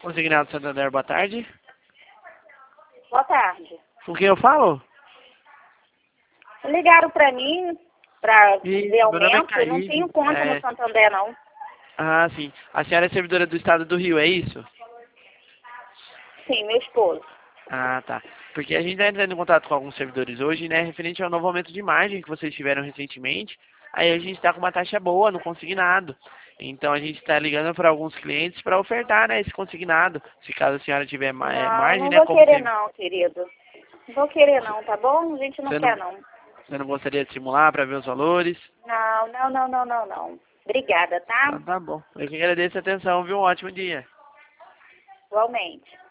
Consignado Santander, boa tarde. Boa tarde. Com quem eu falo? Ligaram pra mim pra ver Meu nome é aumento. Eu não Caí. tenho conta no Santander, não. Ah, sim. A senhora é servidora do estado do Rio, é isso? Sim, meu esposo. Ah, tá. Porque a gente está entrando em contato com alguns servidores hoje, né, referente ao novo aumento de margem que vocês tiveram recentemente. Aí a gente está com uma taxa boa no consignado. Então a gente está ligando para alguns clientes para ofertar, né, esse consignado. Se caso a senhora tiver margem, Não né, vou como querer não, querido. Não vou querer não, tá bom? A gente não você quer não, não. você não gostaria de simular para ver os valores? Não. Obrigada, tá? Então tá bom. Eu que agradeço a atenção, viu? Um ótimo dia. Igualmente.